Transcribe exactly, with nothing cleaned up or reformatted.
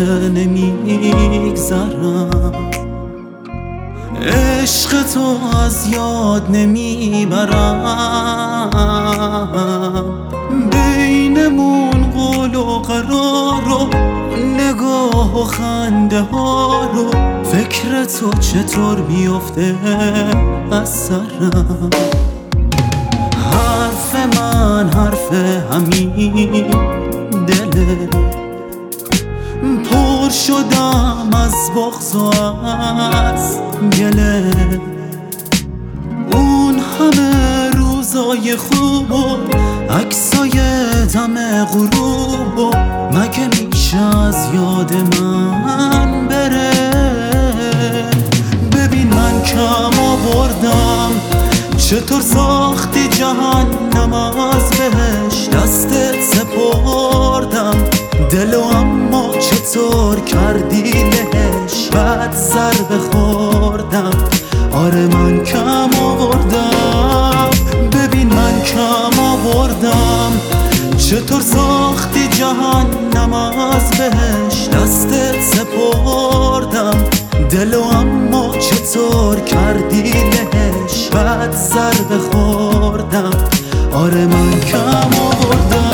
نمیگذرم، عشق تو از یاد نمیبرم. بینمون قول و قرار و نگاه و خنده ها رو، فکر تو چطور میفته از سرم. حرف من حرف همین دله، پر شدم از بغض و از گله. اون همه روزای خوب و عکسای دم غروب و مگه میشه از یاد من بره؟ ببین من کم آوردم، چطور ساختی جهنم از بهش دستت سپردم. دلو اما چطور کردی لهش بعد ضربه خوردم. آره من کم آوردم، ببین من کم آوردم، چطور ساختی جهنم از بهش دستت سپردم. دلو اما چطور کردی لهش بعد ضربه خوردم. آره من کم آوردم.